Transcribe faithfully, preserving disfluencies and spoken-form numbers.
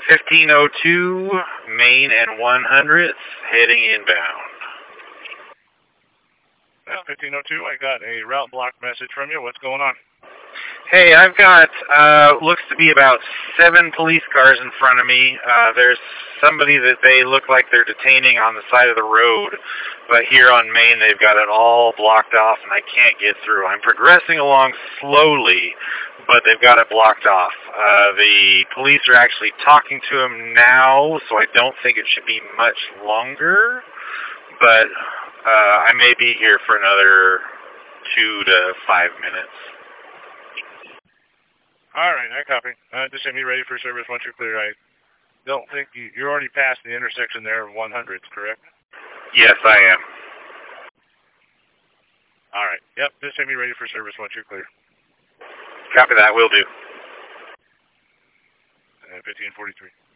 fifteen oh two, Main and one hundredth, heading inbound. Well, fifteen oh two, I got a route block message from you. What's going on? Hey, I've got, uh, looks to be about seven police cars in front of me. Uh, there's somebody that they look like they're detaining on the side of the road, but here on Main they've got it all blocked off and I can't get through. I'm progressing along slowly, but they've got it blocked off. Uh, the police are actually talking to him now, so I don't think it should be much longer, but uh, I may be here for another two to five minutes. All right, I copy. Uh, just have me ready for service once you're clear. I don't think you, you're already past the intersection there of one hundreds, correct? Yes, I am. All right. Yep, just have me ready for service once you're clear. Copy that, will do. Uh, fifteen forty-three.